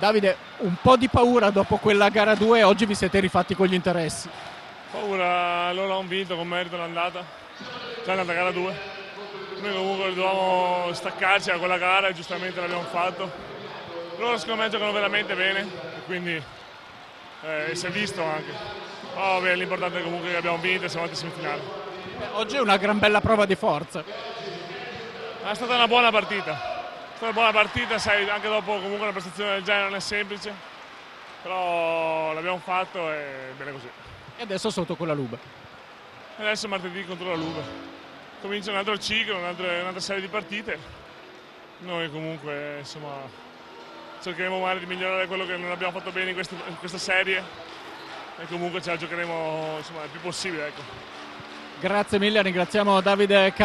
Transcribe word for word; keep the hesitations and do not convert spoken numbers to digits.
Davide, un po' di paura dopo quella gara due, oggi vi siete rifatti con gli interessi. Paura, loro hanno vinto con merito l'andata, c'è andata gara due. Noi comunque dovevamo staccarci da quella gara e giustamente l'abbiamo fatto. Loro secondo me giocano veramente bene e quindi eh, si è visto anche. Oh, beh, l'importante è comunque che abbiamo vinto e siamo andati in semifinale. Eh, oggi è una gran bella prova di forza. È stata una buona partita. È stata una buona partita, sai, anche dopo comunque una prestazione del genere non è semplice, però l'abbiamo fatto e bene così. E adesso sotto con la Lube. E adesso martedì contro la Lube. Comincia un altro ciclo, un'altra, un'altra serie di partite. Noi comunque insomma cercheremo magari di migliorare quello che non abbiamo fatto bene in, questo, in questa serie e comunque ce la giocheremo insomma il più possibile. Ecco. Grazie mille, ringraziamo Davide